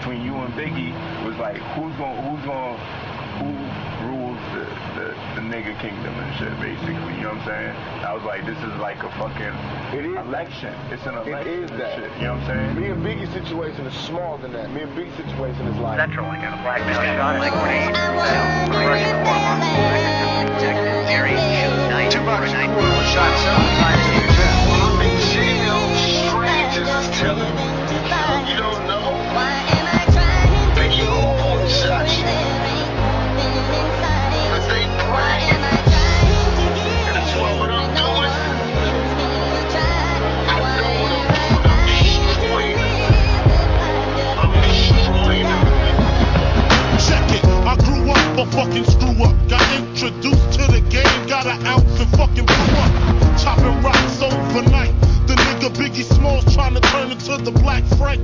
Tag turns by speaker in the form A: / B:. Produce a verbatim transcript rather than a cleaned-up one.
A: between you and Biggie was like, who's gonna, who's gonna, who rules the, the, the nigga kingdom and shit, basically. You know what I'm saying? I was like, this is like a fucking
B: it is
A: election.
B: That.
A: It's an election.
B: It is that.
A: Shit, you know what I'm saying?
B: Me and Biggie's situation is smaller than that. Me and Biggie's situation is like
C: Central, like a black male shot at grenade, crushing the hormone, protected area, shoot night,
D: two bucks a
C: night,
D: quarter, shot seven times in the jail. I'm in jail, strangers telling me